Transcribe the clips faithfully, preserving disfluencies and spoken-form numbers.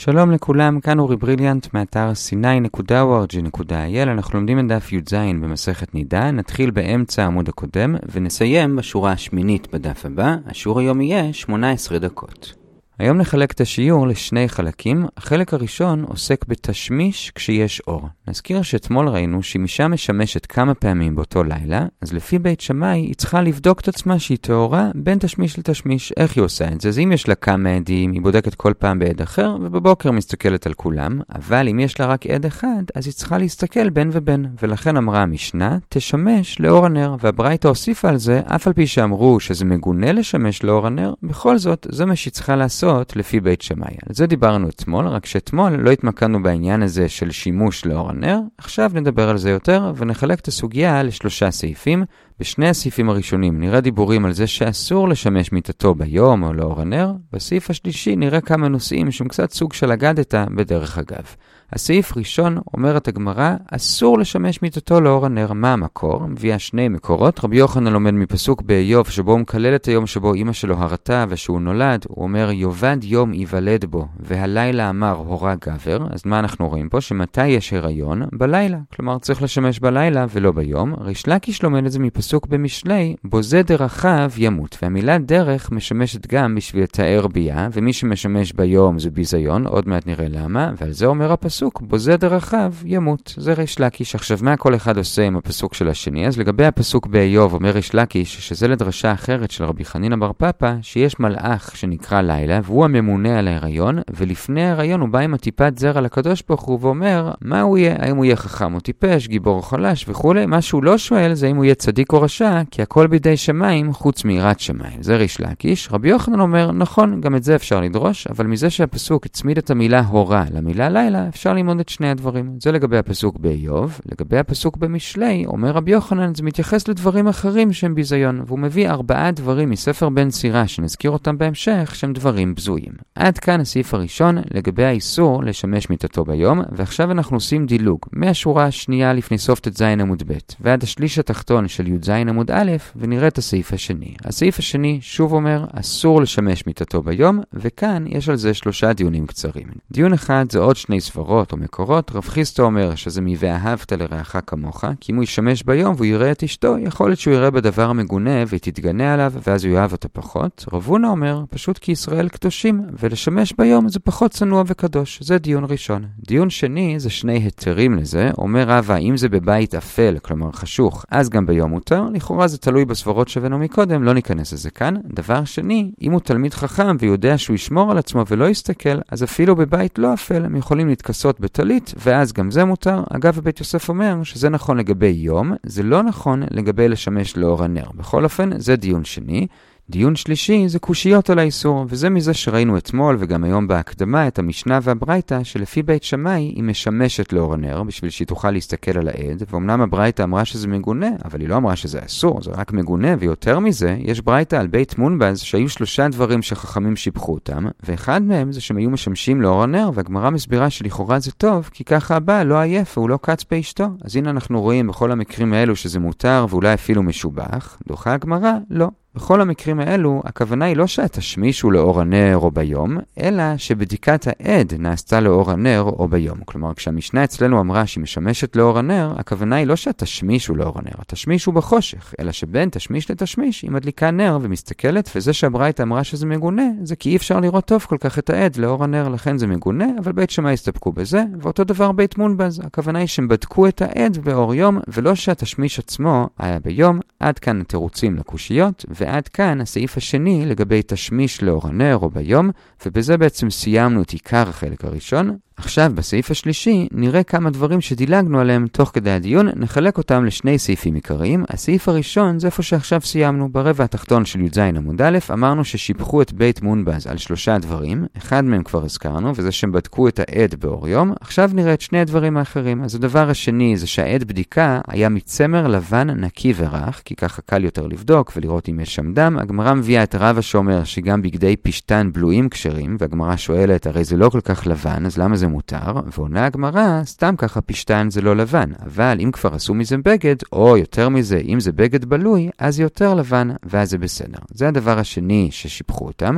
שלום לכולם, כאן אורי בריליאנט מאתר סיני נקודה או אר ג'י נקודה איי אל. אנחנו לומדים את דף י"ז במסכת נידה, נתחיל באמצע העמוד הקודם ונסיים בשורה השמינית בדף הבא. השיעור היום יהיה שמונה עשרה דקות. היום נחלק את השיעור לשני חלקים. החלק הראשון עוסק בתשמיש כשיש אור. נזכיר שאתמול ראינו שמשם משמשת כמה פעמים באותו לילה, אז לפי בית שמאי היא צריכה לבדוק את עצמה שהיא תאורה בין תשמיש לתשמיש. איך היא עושה את זה? אז אם יש לה כמה עדים, היא בודקת כל פעם בעד אחר, ובבוקר מסתכלת על כולם. אבל אם יש לה רק עד אחד, אז היא צריכה להסתכל בין ובין. ולכן אמרה המשנה, תשמש לאור הנר. והברייתא הוסיפה על זה, אף על פי שאמרו שזה מגונה לשמש לאור הנר, בכל זאת, זה מה שהיא צריכה לעשות לפי בית שמאי. על זה דיברנו אתמול, רק שאתמול לא התמקדנו בעניין הזה של שימוש לאור הנר. עכשיו נדבר על זה יותר ונחלק את הסוגיה לשלושה סעיפים. בשני הסעיפים הראשונים נראה דיבורים על זה שאסור לשמש מיטתו ביום או לאור הנר. בסעיף השלישי נראה כמה נושאים שהם קצת סוג של אגדתא בדרך אגב. הסעיף ראשון אומרת הגמרא, אסור לשמש מיטתו לאור הנר. מה המקור? מביאה שני מקורות. רבי יוחנן לומד מפסוק באיוב שבו הוא מקלל את היום שבו אמא שלו הרתה ושהוא נולד. הוא אומר, יובד יום ייוולד בו, והלילה אמר הורה גבר. אז מה אנחנו רואים פה? שמתי יש הריון? בלילה. כלומר צריך לשמש בלילה ולא ביום. ריש לקיש לומד את זה מפסוק במשלי, בוזה דרכיו ימות. והמילה דרך משמשת גם בשביל לתאר בייה, ומי שמשמש ביום זה ביזיון, עוד מעט נראה למה, ועל זה אומר הפסוק, בוזה דרכיו ימות. זה ריש לקיש. עכשיו מה כל אחד עושה עם הפסוק של השני? אז לגבי הפסוק באיוב אומר ריש לקיש שזה לדרשה אחרת של רבי חנינא בר פפא, שיש מלאך שנקרא לילה והוא הממונה על ההיריון, ולפני ההיריון הוא בא עם הטיפת זרע לקדוש ברוך הוא ואומר מה הוא יהיה, האם הוא יהיה חכם או טיפש, גיבור או חלש וכו'. מה שהוא לא שואל זה אם הוא יהיה צדיק או רשע, כי הכל בידי שמיים חוץ מיראת שמיים. זה ריש לקיש. רבי יוחנן אומר נכון, גם את זה אפשר לדרוש, אבל מזה שהפסוק הצמיד את המילה הורה למילה לילה אפשר ללמוד את שני הדברים. זה לגבי הפסוק באיוב. לגבי הפסוק במשלי, אומר רבי יוחנן, זה מתייחס לדברים אחרים שהם ביזיון, והוא מביא ארבעה דברים מספר בן סירה, שנזכיר אותם בהמשך, שהם דברים בזויים. עד כאן הסעיף הראשון לגבי האיסור לשמש מיטתו ביום, ועכשיו אנחנו עושים דילוג מהשורה השנייה לפני סוף ט"ז עמוד ב' ועד השליש התחתון של י"ז עמוד א', ונראה את הסעיף השני. הסעיף השני שוב אומר, אסור לשמש מיטתו ביום, וכאן יש על זה שלושה דיונים קצרים. דיון אחד זה עוד שני סברות או מקורות. רב חיסטו אומר שזה מ"ואהבת לרעך כמוך", כי אם הוא ישמש ביום והוא יראה את אשתו, יכול להיות שהוא יראה בדבר המגונה ותתגנה עליו ואז הוא יאהב אותה פחות. רב הונא אומר פשוט כי ישראל קדושים ולשמש ביום זה פחות צנוע וקדוש. זה דיון ראשון. דיון שני זה שני היתרים לזה. אומר רבא, אם זה בבית אפל, כלומר חשוך, אז גם ביום מותר. לכאורה זה תלוי בסברות שבנו מקודם, לא ניכנס לזה כאן. דבר שני, אם הוא תלמיד חכם ויודע שהוא ישמור על עצמו ולא יסתכל, אז אפילו בבית לא אפל הם יכולים להתכסות בטלית, ואז גם זה מותר. אגב, בית יוסף אומר שזה נכון לגבי יום, זה לא נכון לגבי לשמש לאור הנר. בכל אופן, זה דיון שני. דיון שלישי זה קושיות על האיסור, וזה מזה שראינו אתמול וגם היום בהקדמה את המשנה והברייתא שלפי בית שמאי היא משמשת לאור הנר בשביל שהיא תוכל להסתכל על העד, ואומנם הברייתא אמרה שזה מגונה, אבל היא לא אמרה שזה אסור, זה רק מגונה. ויותר מזה, יש ברייתא על בית מונבז שהיו שלושה דברים שחכמים שיבחו אותם, ואחד מהם זה שהם היו משמשים לאור הנר, והגמרא מסבירה שלכאורה זה טוב, כי ככה הבא לא עייף והוא לא קץ באשתו. אז הנה אנחנו רואים בכל המקרים האלו שזה מותר ואולי אפילו משובח. דוחה הגמרא, לא. בכל המקרים האלו, הכוונה היא לא שהתשמיש הוא לאור הנר או ביום, אלא שבדיקת העד נעשתה לאור הנר או ביום. כלומר, כשהמשנה אצלנו אמרה שהיא משמשת לאור הנר, הכוונה היא לא שהתשמיש הוא לאור הנר, התשמיש הוא בחושך, אלא שבין תשמיש לתשמיש היא מדליקה נר ומסתכלת, וזה שהברייתא אמרה שזה מגונה, זה כי אי אפשר לראות טוב כל כך את העד לאור הנר, לכן זה מגונה, אבל בית שמאי הסתפקו בזה, ואותו דבר בית מונבז. הכוונה היא שהם בדקו את העד באור יום, ולא שהתשמיש עצמו היה ביום. עד כאן התירוצים לקושיות, ועד כאן הסעיף השני לגבי תשמיש לאור הנר או ביום, ובזה בעצם סיימנו את עיקר החלק הראשון. עכשיו בסעיף השלישי נראה כמה דברים שדילגנו עליהם תוך כדי הדיון, נחלק אותם לשני סעיפים עיקריים. הסעיף הראשון זה איפה שעכשיו סיימנו, ברבע התחתון של י"ז עמוד א', אמרנו ששיבחו את בית מונבז על שלושה דברים, אחד מהם כבר הזכרנו, וזה שהם בדקו את העד באור יום. עכשיו נראה את שני הדברים האחרים. אז הדבר השני זה שהעד בדיקה היה מצמר לבן נקי ורך, כי ככה קל יותר לבדוק ולראות אם יש שם דם. הגמרא מביאה את רבא שאומר שגם בגדי פשטן בלויים כשרים, והגמרא שואלת הרי זה לא כל כך לבן, אז למה זה מותר? ועונה הגמרא, סתם ככה פשטן זה לא לבן, אבל אם כבר עשו מזה בגד, או יותר מזה, אם זה בגד בלוי, אז יותר לבן, ואז זה בסדר. זה הדבר השני ששיבחו אותם.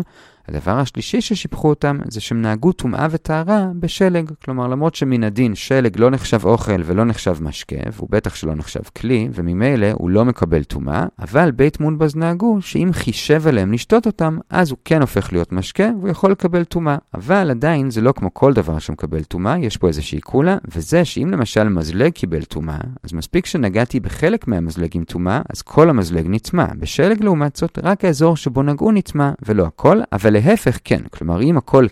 הדבר השלישי ששיפחו אותם זה שהם נהגו טומאה וטהרה בשלג. כלומר, למרות שמן הדין שלג לא נחשב אוכל ולא נחשב משקה, והוא בטח שלא נחשב כלי, וממילא הוא לא מקבל טומאה, אבל בית מונבז נהגו שאם חישב עליהם לשתות אותם, אז הוא כן הופך להיות משקה והוא יכול לקבל טומאה. אבל עדיין זה לא כמו כל דבר שמקבל טומאה, יש פה איזושהי קולה, וזה שאם למשל מזלג קיבל טומאה, אז מספיק שנגעתי בחלק מהמזלג עם טומאה, אז כל המזלג נטמא. בשלג לעומת זאת, רק האזור שבו נגעו נטמא ולא הכל, אבל להפך כן. כלומר, אם הכל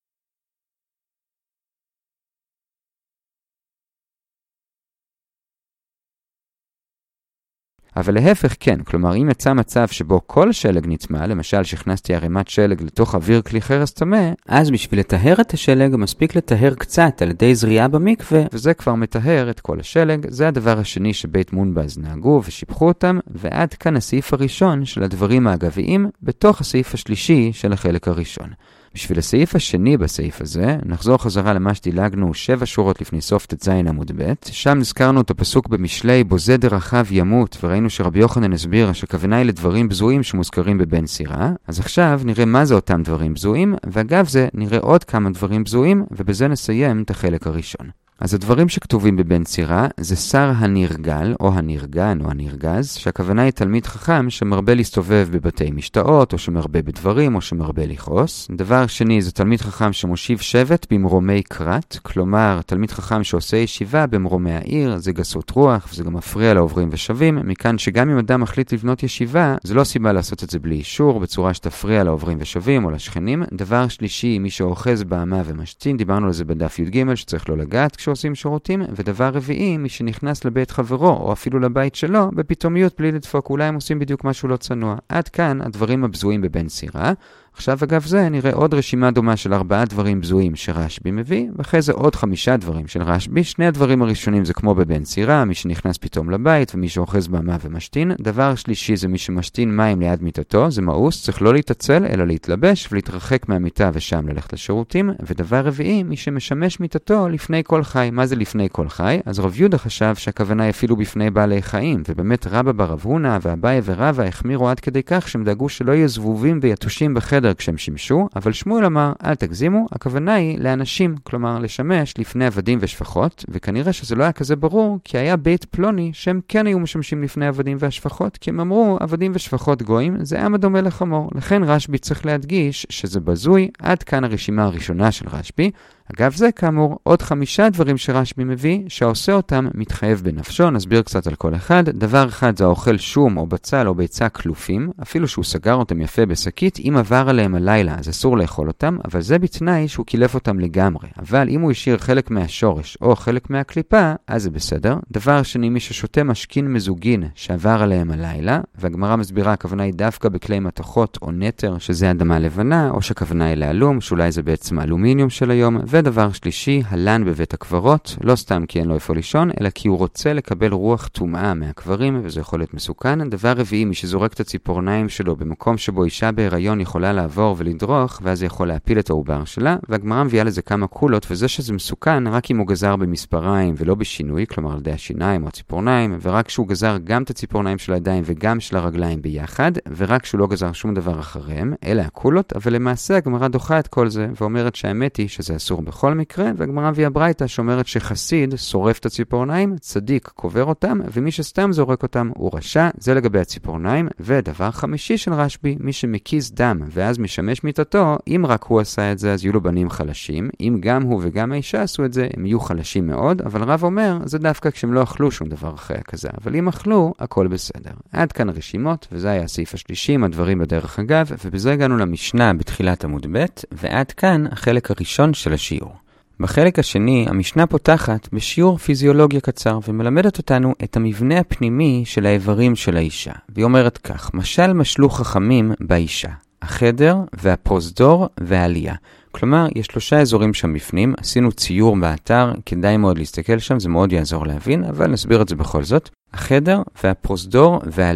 אבל להפך כן, כלומר אם יצא מצב שבו כל שלג נטמא, למשל שהכנסתי ערימת שלג לתוך אוויר כלי חרס טמא, אז בשביל לטהר את השלג מספיק לטהר קצת על ידי זריעה במקווה, וזה כבר מטהר את כל השלג. זה הדבר השני שבית מונבז נהגו ושיפחו אותם, ועד כאן הסעיף הראשון של הדברים האגביים בתוך הסעיף השלישי של החלק הראשון. בשביל הסעיף השני בסעיף הזה, נחזור חזרה למה שדילגנו שבע שורות לפני סוף ט"ז עמוד ב', שם נזכרנו את הפסוק במשלי, בוזה דרכיו ימות, וראינו שרבי יוחנן הסביר שכוונה היא לדברים בזויים שמוזכרים בבן סירה. אז עכשיו נראה מה זה אותם דברים בזויים, ואגב זה נראה עוד כמה דברים בזויים, ובזה נסיים את החלק הראשון. אז הדברים שכתובים בבן סירה זה שר הנרגל או הנרגן או הנרגז, שהכוונה היא תלמיד חכם שמרבה להסתובב בבתי משתאות או שמרבה בדברים או שמרבה לכעוס. דבר שני זה תלמיד חכם שמושיב שבט במרומי קרת, כלומר תלמיד חכם שעושה ישיבה במרומי העיר, זה גסות רוח וזה גם מפריע לעוברים ושבים, מכאן שגם אם אדם מחליט לבנות ישיבה, זה לא סיבה לעשות את זה בלי אישור, בצורה שתפריע לעוברים ושבים או לשכנים. דבר שלישי, מי שאוחז באמה ומשתין, דיברנו על זה בדף י"ג שצריך לא לגעת שעושים שירותים. ודבר רביעי, מי שנכנס לבית חברו או אפילו לבית שלו בפתאומיות בלי לדפוק, אולי הם עושים בדיוק משהו לא צנוע. עד כאן הדברים הבזויים בבן סירה. עכשיו אגב זה נראה עוד רשימה דומה של ארבעה דברים בזויים שרשב"י מביא, ואחרי זה עוד חמישה דברים של רשב"י. שני הדברים הראשונים זה כמו בבן סירה, מי שנכנס פתאום לבית ומי שאוחז באמה ומשתין. דבר שלישי זה מי שמשתין מים ליד מיטתו, זה מאוס, צריך לא להתעצל אלא להתלבש ולהתרחק מהמיטה ושם ללכת לשירותים. ודבר רביעי, מי שמשמש מיטתו לפני כל חי. מה זה לפני כל חי? אז רב יהודה חשב שהכוונה היא אפילו בפני בעלי חיים, ובאמת רבא ברב הונא ואביי ורבא החמירו עד כדי כך שהם דאגו שלא יהיו זבובים ויתושים בחדר כשהם שימשו, אבל שמואל אמר, אל תגזימו, הכוונה היא לאנשים, כלומר לשמש לפני עבדים ושפחות, וכנראה שזה לא היה כזה ברור, כי היה בית פלוני שהם כן היו משמשים לפני עבדים והשפחות, כי הם אמרו, עבדים ושפחות גויים, זה היה דומה לחמור. לכן רשב"י צריך להדגיש שזה בזוי. עד כאן הרשימה הראשונה של רשב"י. אגב זה כאמור עוד חמישה דברים שרשב"י מביא שהעושה אותם מתחייב בנפשו. נסביר קצת על כל אחד. דבר אחד זה האוכל שום או בצל או ביצה כלופים, אפילו שהוא סגר אותם יפה בשקית, אם עבר עליהם הלילה אז אסור לאכול אותם, אבל זה בתנאי שהוא קילף אותם לגמרי. אבל אם הוא השאיר חלק מהשורש או חלק מהקליפה, אז זה בסדר. דבר שני, מי ששותה משכין מזוגין שעבר עליהם הלילה, והגמרא מסבירה הכוונה היא דווקא בכלי מתכות או נטר שזה אדמה לבנה, או שהכוונה היא לאלום, שאולי זה בעצם אלומיניום של היום. ודבר שלישי, הלן בבית הקברות, לא סתם כי אין לו איפה לישון, אלא כי הוא רוצה לקבל רוח טומאה מהקברים, וזה יכול להיות מסוכן. דבר רביעי, מי שזורק את הציפורניים שלו במקום שבו אישה בהיריון יכולה לעבור ולדרוך, ואז זה יכול להפיל את העובר שלה, והגמרא מביאה לזה כמה קולות, וזה שזה מסוכן רק אם הוא גזר במספריים ולא בשינוי, כלומר על ידי השיניים או הציפורניים, ורק שהוא גזר גם את הציפורניים של הידיים וגם של הרגליים ביחד, ורק שהוא לא גזר שום דבר אחריהם, אלה הקולות. אבל למעשה הגמרא דוחה את כל זה ואומרת שהאמת היא שזה אסור בכל מקרה, והגמרא מביאה ברייתא שאומרת שחסיד שורף את הציפורניים, צדיק קובר אותם, ומי שסתם זורק אותם הוא רשע. זה לגבי הציפורניים. ודבר חמישי של רשב"י, מי שמקיז דם ואז משמש מיטתו, אם רק הוא עשה את זה אז יהיו לו בנים חלשים, אם גם הוא וגם האישה עשו את זה הם יהיו חלשים מאוד. אבל רב אומר זה דווקא כשהם לא אכלו שום דבר אחרי כזה, אבל אם אכלו הכל בסדר. עד כאן רשימות, וזה היה הסעיף השלישי עם הדברים בדרך אגב, ובזה הגענו למשנה בתחילת עמוד ב', ועד כאן החלק הראשון של השיעור. בחלק השני, המשנה פותחת בשיעור פיזיולוגיה קצר ומלמדת אותנו את המבנה הפנימי של האיברים של האישה. והיא אומרת כך, משל משלו חכמים באישה, החדר והפרוזדור והעלייה. כלומר, יש שלושה אזורים שם בפנים, עשינו ציור באתר, כדאי מאוד להסתכל שם, זה מאוד יעזור להבין, אבל נסביר את זה בכל זאת. החדר והפרוזדור והעלייה.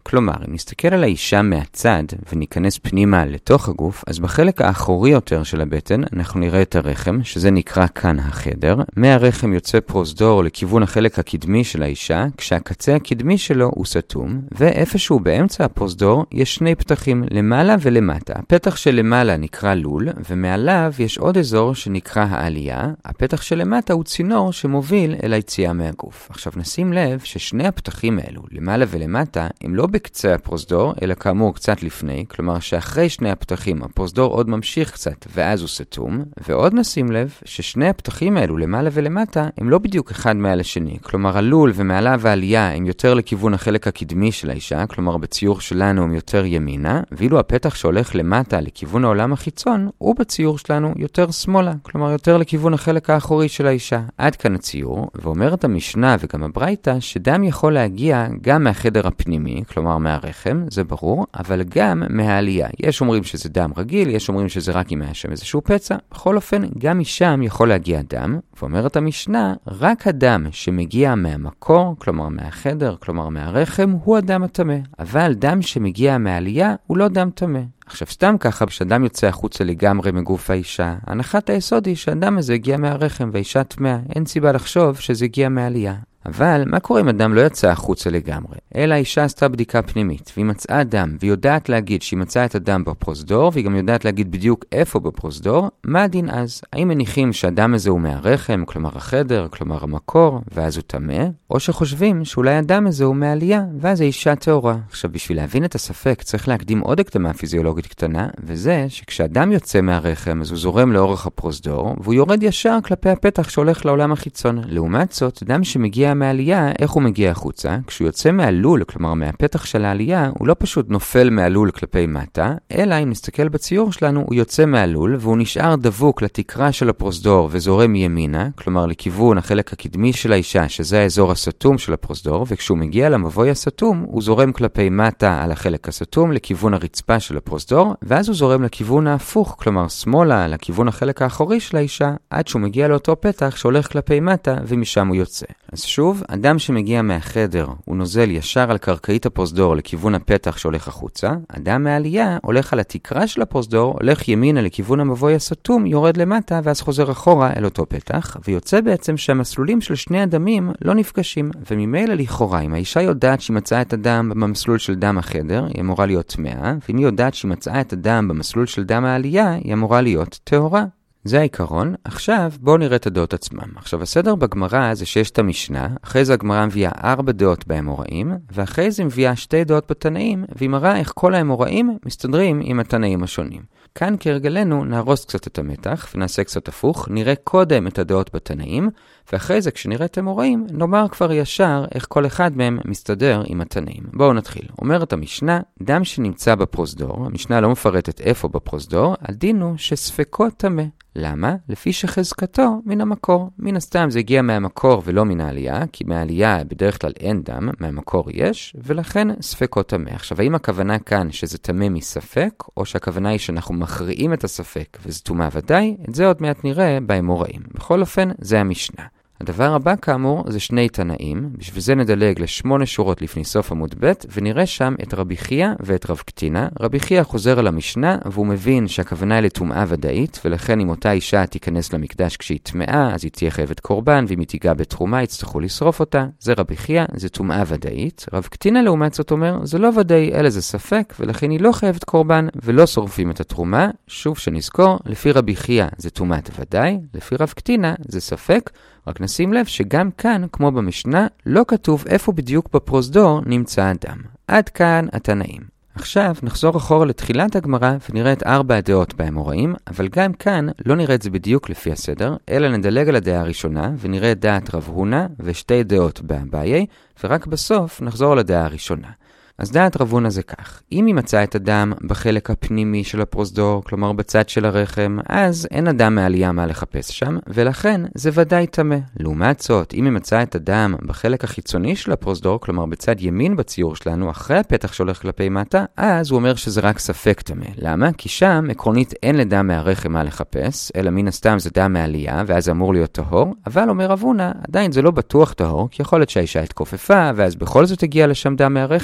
כלומר, אם נסתכל על האישה מהצד וניכנס פנימה לתוך הגוף, אז בחלק האחורי יותר של הבטן אנחנו נראה את הרחם, שזה נקרא כאן החדר. מהרחם יוצא פרוזדור לכיוון החלק הקדמי של האישה, כשהקצה הקדמי שלו הוא סתום, ואיפשהו באמצע הפרוזדור יש שני פתחים, למעלה ולמטה. הפתח שלמעלה נקרא לול, ומעליו יש עוד אזור שנקרא העלייה. הפתח שלמטה הוא צינור שמוביל אל היציאה מהגוף. עכשיו נשים לב ששני הפתחים האלו, למעלה ולמטה, הם לא בקצה הפרוזדור, אלא כאמור קצת לפני, כלומר שאחרי שני הפתחים הפרוזדור עוד ממשיך קצת ואז הוא סתום, ועוד נשים לב ששני הפתחים האלו למעלה ולמטה הם לא בדיוק אחד מעל השני, כלומר הלול ומעליו העלייה הם יותר לכיוון החלק הקדמי של האישה, כלומר בציור שלנו הם יותר ימינה, ואילו הפתח שהולך למטה לכיוון העולם החיצון הוא בציור שלנו יותר שמאלה, כלומר יותר לכיוון החלק האחורי של האישה. עד כאן הציור, ואומרת המשנה וגם הברייתא שדם יכול להגיע גם מהחדר הפנימי, כלומר מהרחם, זה ברור, אבל גם מהעלייה. יש אומרים שזה דם רגיל, יש אומרים שזה רק אם היה שם איזשהו פצע. בכל אופן, גם משם יכול להגיע דם, ואומרת המשנה, רק הדם שמגיע מהמקור, כלומר מהחדר, כלומר מהרחם, הוא הדם הטמא. אבל דם שמגיע מהעלייה הוא לא דם טמא. עכשיו סתם ככה, כשאדם יוצא החוצה לגמרי מגוף האישה, הנחת היסוד היא שהדם הזה הגיע מהרחם והאישה טמאה. אין סיבה לחשוב שזה הגיע מהעלייה. אבל מה קורה אם אדם לא יצא החוצה לגמרי? אלא האישה עשתה בדיקה פנימית, והיא מצאה דם, והיא יודעת להגיד שהיא מצאה את הדם בפרוזדור, והיא גם יודעת להגיד בדיוק איפה בפרוזדור, מה הדין אז? האם מניחים שהדם הזה הוא מהרחם, כלומר החדר, כלומר המקור, ואז הוא טמא? או שחושבים שאולי הדם הזה הוא מהעלייה, ואז האישה טהורה? עכשיו, בשביל להבין את הספק, צריך להקדים עוד הקדמה פיזיולוגית קטנה, וזה שכשאדם יוצא מהרחם, אז הוא זורם לאורך הפרוזדור, והוא יורד ישר כלפי הפתח שהולך לעולם החיצון. לעומת זאת, דם שמגיע מהעלייה, איך הוא מגיע החוצה? כשהוא יוצא מהלול, כלומר מהפתח של העלייה, הוא לא פשוט נופל מהלול כלפי מטה, אלא אם נסתכל בציור שלנו, הוא יוצא מהלול והוא נשאר דבוק לתקרה של הפרוזדור וזורם ימינה, כלומר לכיוון החלק הקדמי של האישה, שזה האזור הסתום של הפרוזדור, וכשהוא מגיע למבוי הסתום, הוא זורם כלפי מטה על החלק הסתום לכיוון הרצפה של הפרוזדור, ואז הוא זורם לכיוון ההפוך, כלומר שמאלה, לכיוון החלק האחורי של האישה, עד שהוא מגיע לאותו פתח שהולך כלפי מטה ומשם הוא יוצא. אז שוב, אדם שמגיע מהחדר הוא נוזל ישר על קרקעית הפרוזדור לכיוון הפתח שהולך החוצה. אדם מהעלייה הולך על התקרה של הפרוזדור, הולך ימינה לכיוון המבוי הסתום, יורד למטה ואז חוזר אחורה אל אותו פתח, ויוצא בעצם שהמסלולים של שני הדמים לא נפגשים. וממילא לכאורה, אם האישה יודעת שהיא מצאה את הדם במסלול של דם החדר, היא אמורה להיות טמאה, ואם היא יודעת שהיא מצאה את הדם במסלול של דם העלייה, היא אמורה להיות טהורה. זה העיקרון. עכשיו בואו נראה את הדעות עצמם. עכשיו הסדר בגמרא זה שיש את המשנה, אחרי זה הגמרא מביאה ארבע דעות באמוראים, ואחרי זה מביאה שתי דעות בתנאים, והיא מראה איך כל האמוראים מסתדרים עם התנאים השונים. כאן כרגלנו נהרוס קצת את המתח ונעשה קצת הפוך, נראה קודם את הדעות בתנאים, ואחרי זה כשנראה את האמוראים נאמר כבר ישר איך כל אחד מהם מסתדר עם התנאים. בואו נתחיל. אומרת המשנה, דם שנמצא בפרוזדור, המשנה לא מפרטת איפה בפרוזדור, הדין הוא שספקות טמא. למה? לפי שחזקתו מן המקור. מן הסתם זה הגיע מהמקור ולא מן העלייה, כי מהעלייה בדרך כלל אין דם, מהמקור יש, ולכן ספקות טמא. עכשיו, האם הכוונה כאן שזה טמא מספק, או שהכוונה היא שאנחנו מכריעים את הספק וזה טומאה ודאי? את זה עוד מעט נראה באמוראים. בכל אופן, זה המשנה. הדבר הבא כאמור זה שני תנאים, בשביל זה נדלג לשמונה שורות לפני סוף עמוד ב' ונראה שם את רבי חייא ואת רב קטינה. רבי חייא חוזר על המשנה והוא מבין שהכוונה היא לטומאה ודאית, ולכן אם אותה אישה תיכנס למקדש כשהיא טמאה, אז היא תהיה חייבת קורבן, ואם היא תיגע בתרומה יצטרכו לשרוף אותה. זה רבי חייא, זה טומאה ודאית. רב קטינה לעומת זאת אומר, זה לא ודאי אלא זה ספק, ולכן היא לא חייבת קורבן ולא שורפים את התרומה. שוב שנזכור, לפי רבי חייא זה טומאת ודאי, לפי רב קטינה זה ספק. רק נשים לב שגם כאן, כמו במשנה, לא כתוב איפה בדיוק בפרוזדור נמצא הדם. עד כאן התנאים. עכשיו נחזור אחורה לתחילת הגמרא ונראה את ארבע הדעות באמוראים, אבל גם כאן לא נראה את זה בדיוק לפי הסדר, אלא נדלג על הדעה הראשונה ונראה את דעת רב הונא ושתי דעות באביי, ורק בסוף נחזור על הדעה הראשונה. אז דעת רב הונא זה כך, אם היא מצאה את הדם בחלק הפנימי של הפרוזדור, כלומר בצד של הרחם, אז אין אדם מעלייה מה לחפש שם, ולכן זה ודאי טמא. לעומת זאת, אם היא מצאה את הדם בחלק החיצוני של הפרוזדור, כלומר בצד ימין בציור שלנו, אחרי הפתח שהולך כלפי מטה, אז הוא אומר שזה רק ספק טמא. למה? כי שם עקרונית אין לדם מהרחם מה לחפש, אלא מן הסתם זה דם מעלייה, ואז זה אמור להיות טהור, אבל אומר רב הונא, עדיין זה לא בטוח טהור, כי יכול להיות שהאישה התכופפה, ואז בכל זאת הגיע לשם דם מהרחם,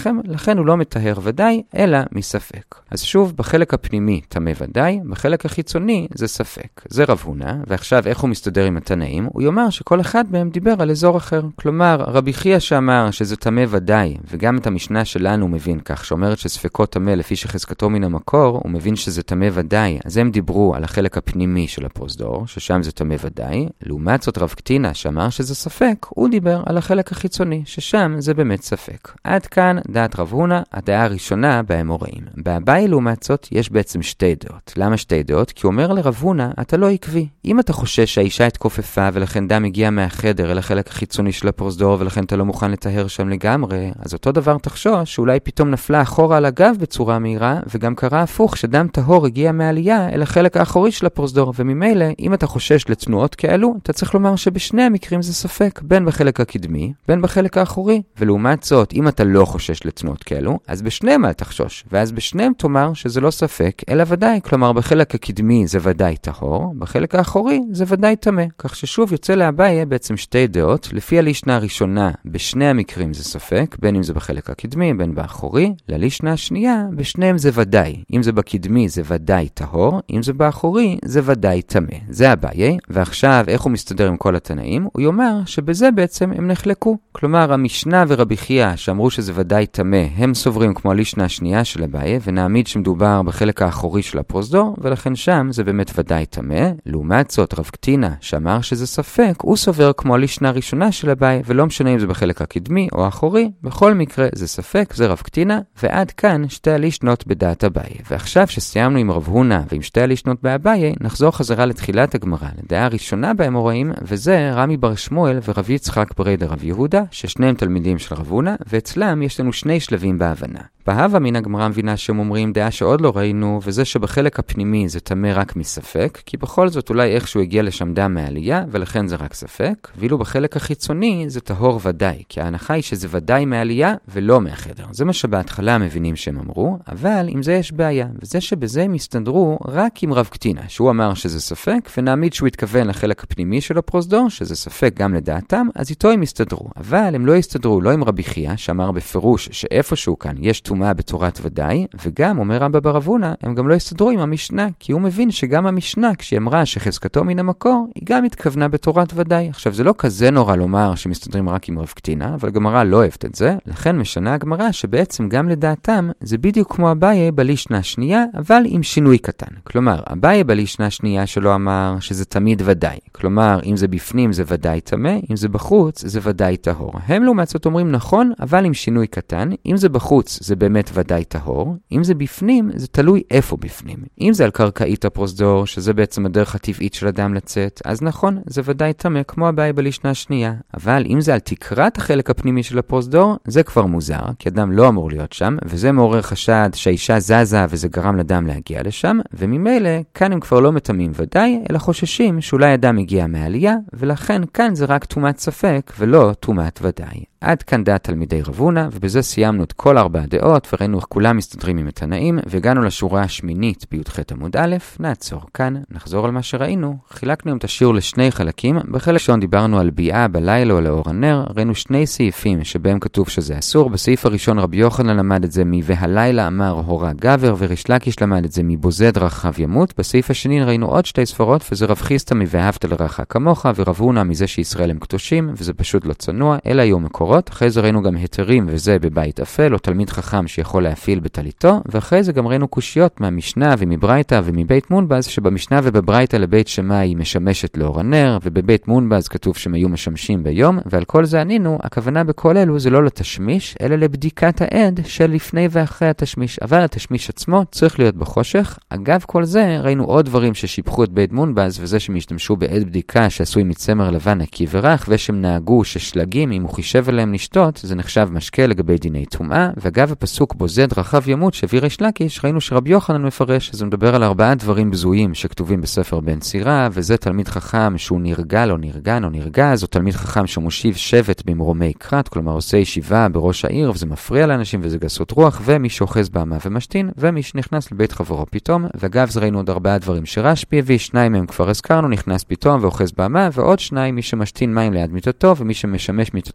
ולכן הוא לא מטהר ודאי, אלא מספק. אז שוב, בחלק הפנימי תמה ודאי, בחלק החיצוני זה ספק. זה רב הונא, ועכשיו איך הוא מסתדר עם התנאים? הוא יאמר שכל אחד מהם דיבר על אזור אחר. כלומר, רבי חייא שאמר שזה תמה ודאי, וגם את המשנה שלנו מבין כך, שאומרת שספקות תמה לפי שחזקתו מן המקור, הוא מבין שזה תמה ודאי. אז הם דיברו על החלק הפנימי של הפרוזדור, ששם זה תמה ודאי. לעומת זאת רב קטינא שאמר שזה ספק, הוא דיבר על החלק החיצוני, ששם זה באמת ספק. עד כאן דעת רב הונא, הדעה הראשונה באמוראים. באביי לעומת זאת יש בעצם שתי דעות. למה שתי דעות? כי הוא אומר לרב הונא, אתה לא עקבי. אם אתה חושש שהאישה התכופפה ולכן דם הגיע מהחדר אל החלק החיצוני של הפרוזדור ולכן אתה לא מוכן לטהר שם לגמרי, אז אותו דבר תחשוש שאולי פתאום נפלה אחורה על הגב בצורה מהירה, וגם קרה הפוך שדם טהור הגיע מהעלייה אל החלק האחורי של הפרוזדור, וממילא אם אתה חושש לתנועות כאלו, אתה צריך לומר שבשני המקרים זה ספק, בין בחלק הקדמי, בין בחלק האחורי. ולעומת זאת, אם אתה לא חושש לתנועות כאלו, אז בשניהם אל תחשוש, ואז בשניהם תאמר שזה לא ספק, אלא ודאי. כלומר, בחלק הקדמי זה ודאי טהור, בחלק האחורי זה ודאי טמא. כך ששוב יוצא לאביי בעצם שתי דעות, לפי הלישנה הראשונה, בשני המקרים זה ספק, בין אם זה בחלק הקדמי, בין באחורי, ללישנה השנייה, בשניהם זה ודאי. אם זה בקדמי זה ודאי טהור, אם זה באחורי זה ודאי טמא. זה אביי, ועכשיו איך הוא מסתדר עם כל התנאים? הוא יאמר שבזה בעצם הם נחלקו. כלומר, המשנה ורבי חייא שאמרו שזה ודאי טמא, הם סוברים כמו הלישנה השנייה של אביי, ונעמיד שמדובר בחלק האחורי של הפרוזדור, ולכן שם זה באמת ודאי טמא. לעומת זאת, רב קטינא שאמר שזה ספק, הוא סובר כמו הלישנה הראשונה של אביי, ולא משנה אם זה בחלק הקדמי או האחורי, בכל מקרה זה ספק, זה רב קטינא, ועד כאן שתי הלישנות בדעת אביי. ועכשיו שסיימנו עם רב הונא ועם שתי הלישנות באביי, נחזור חזרה לתחילת הגמרא, לדעה הראשונה באמוראים, וזה רמי בר שמואל ורב יצחק ברי דרב יהודה, ששניהם תלמידים של רב הונא, ואצלם יש לנו שני שלבים בהבנה. בהווה מן הגמרא מבינה שהם אומרים דעה שעוד לא ראינו, וזה שבחלק הפנימי זה תמה רק מספק, כי בכל זאת אולי איכשהו הגיע לשם דם מעלייה, ולכן זה רק ספק, ואילו בחלק החיצוני זה טהור ודאי, כי ההנחה היא שזה ודאי מעלייה ולא מהחדר. זה מה שבהתחלה מבינים שהם אמרו, אבל עם זה יש בעיה, וזה שבזה הם הסתדרו רק עם רב קטינא, שהוא אמר שזה ספק, ונעמיד שהוא התכוון לחלק הפנימי של הפרוזדור, שזה ספק גם לדעתם, אז איתו הם הסתדרו. אבל הם לא הסתדרו לא עם רבי חייא, שאמר בפירוש שאיפשהו כאן יש תומה בתורת ודאי, וגם אומר רבא בר אבונה, הם גם לא הסתדרו עם המשנה, כי הוא מבין שגם המשנה, כשהיא אמרה שחזקתו מן המקור, היא גם התכוונה בתורת ודאי. עכשיו זה לא כזה נורא לומר שמסתדרים רק עם רב קטינא, אבל הגמרא לא אוהבת את זה, לכן משנה הגמרא שבעצם גם לדעתם זה בדיוק כמו אביי בלישנה השנייה, אבל עם שינוי קטן. כלומר, אביי בלישנה השנייה שלו אמר שזה תמיד ודאי. כלומר, אם זה בפנים זה ודאי טמא, אם זה בחוץ זה ודאי טהור. הם לעומת זאת אומרים נכון, אבל עם שינוי קטן. אם זה בחוץ זה באמת ודאי טהור, אם זה בפנים זה תלוי איפה בפנים. אם זה על קרקעית הפרוזדור, שזה בעצם הדרך הטבעית של אדם לצאת, אז נכון, זה ודאי טמא כמו אביי בלישנה השנייה. אבל אם זה על תקרת החלק הפנימי של הפרוזדור, זה כבר מוזר, כי אדם לא אמור להיות שם, וזה מעורר חשד שהאישה זזה וזה גרם לאדם להגיע לשם, וממילא כאן הם כבר לא מטמאים ודאי, אלא חוששים שאולי אדם הגיע מהעלייה, ולכן כאן זה רק תומת ספק ולא תומת ודאי. עד כאן דעת תלמידי רב הונא, ובזה סיימנו את כל ארבע הדעות, וראינו איך כולם מסתדרים עם התנאים, והגענו לשורה השמינית בי"ח עמוד א', נעצור כאן, נחזור על מה שראינו. חילקנו את השיעור לשני חלקים. בחלק ראשון דיברנו על ביאה בלילה או לאור הנר, ראינו שני סעיפים שבהם כתוב שזה אסור. בסעיף הראשון רבי יוחנן למד את זה מ"והלילה אמר הורה גבר", וריש לקיש למד את זה מבוזד רחב ימות. בסעיף השני ראינו עוד שתי ספרות, וזה רב חיסטא מ"ואהבת לרעך כמוך", ורב הונא מזה שישראל הם קדושים, וזה פשוט לא צנוע, אלא היו מקורות. אחרי זה ראינו גם היתרים, וזה בבית אפל, או תלמיד חכם שיכול להפעיל בטליתו, ואחרי זה גם ראינו קושיות מהמשנה ומברייתא ומבית מונבז, שבמשנה ובברייתא לבית שמאי היא משמשת לאור הנר, ובבית מונבז כתוב שהם היו משמשים ביום, ועל כל זה ענינו, הכוונה בכל אלו זה לא לתשמיש, אלא לבדיקת העד של לפני ואחרי התשמיש. אבל התשמיש עצמו צריך להיות בחושך. אגב כל זה ראינו עוד דברים ששיבחו את בית מונבז, וזה שהם השתמשו בעד בדיקה שעשוי מצמר לבן נקי ורח, ושהם נהגו ששלגים אם הוא חישב עליהם לשתות, זה נחשב משקה לגבי דיני טומאה. ואגב הפסוק בוזד רחב ימות שהביא ריש לקיש, ראינו שרבי יוחנן מפרש שזה מדבר על ארבעה דברים בזויים שכתובים בספר בן סירה, וזה תלמיד חכם שהוא נרגל או נרגן או נרגז, או תלמיד חכם שמושיב שבט במרומי קרת, כלומר עושה ישיבה בראש העיר וזה מפריע לאנשים וזה גסות רוח, ומי שאוחז באמה ומשתין, ומי שנכנס לבית חברו פתאום. ואגב זה ראינו עוד ארבעה דברים שרשב"י הביא, שניים מהם כבר הזכרנו, נכנס פתאום ואוחז באמה, ועוד שניים מי שמשתין מים ליד מיטתו ומי שמשמש מיטתו לפני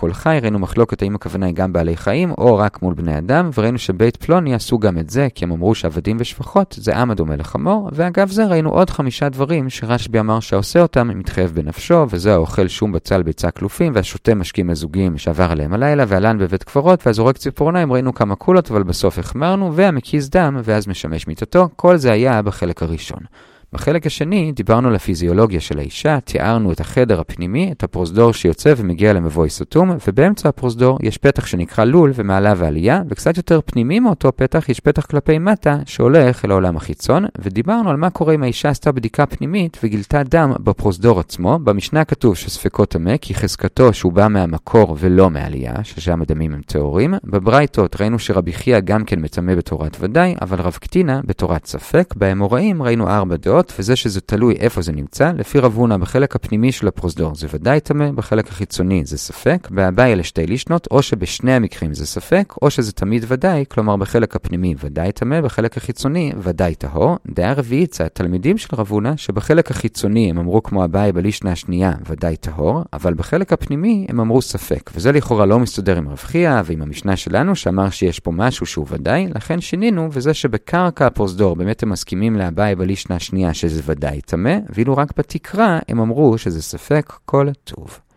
כל חי, ראינו מחלוקת האם הכוונה היא גם בעלי חיים או רק מול בני אדם, וראינו שבית פלוני עשו גם את זה, כי הם אמרו שעבדים ושפחות זה עם הדומה לחמור, ואגב זה ראינו עוד חמישה דברים שרשב"י אמר שעושה אותם מתחייב בנפשו, וזה האוכל שום בצל ביצה כלופים, והשותה משקים מזוגים שעבר עליהם הלילה, ועלן בבית קברות, והזורק ציפורניים, ראינו כמה קולות, אבל בסוף החמרנו, והמקיז דם, ואז משמש מיטתו. כל זה היה בחלק הראשון. בחלק השני דיברנו על הפיזיולוגיה של האישה, תיארנו את החדר הפנימי, את הפרוזדור שיוצא ומגיע למבוי סתום, ובאמצע הפרוזדור יש פתח שנקרא לול ומעלה ועלייה, וקצת יותר פנימי מאותו פתח יש פתח כלפי מטה שהולך אל העולם החיצון, ודיברנו על מה קורה אם האישה עשתה בדיקה פנימית וגילתה דם בפרוזדור עצמו. במשנה כתוב שספקות טמא, כי חזקתו שהוא בא מהמקור ולא מעלייה, ששם הדמים הם טהורים. בברייתות ראינו שרבי חייא גם כן מטמא בתורת ודאי, אבל רב קטינה בתורת ספק. באמוראים ראינו ארבע דעות, וזה שזה תלוי איפה זה נמצא. לפי רב הונא בחלק הפנימי של הפרוזדור זה ודאי טמא, בחלק החיצוני זה ספק. באביי אלה שתי לישנות, או שבשני המקרים זה ספק, או שזה תמיד ודאי, כלומר בחלק הפנימי ודאי טמא, בחלק החיצוני ודאי טהור. דעה רביעית זה התלמידים של רב הונא, שבחלק החיצוני הם אמרו כמו אביי בלישנה השנייה ודאי טהור, אבל בחלק הפנימי הם אמרו ספק, וזה לכאורה לא מסתדר עם רב חייא ועם המשנה שלנו שאמר שיש פה משהו שהוא ודאי, לכן שינינו, וזה שבקרקע הפרוזדור באמת הם מסכימים לאביי בלישנה השנייה שזה ודאי טמא, ואילו רק בתקרה הם אמרו שזה ספק כל טוב.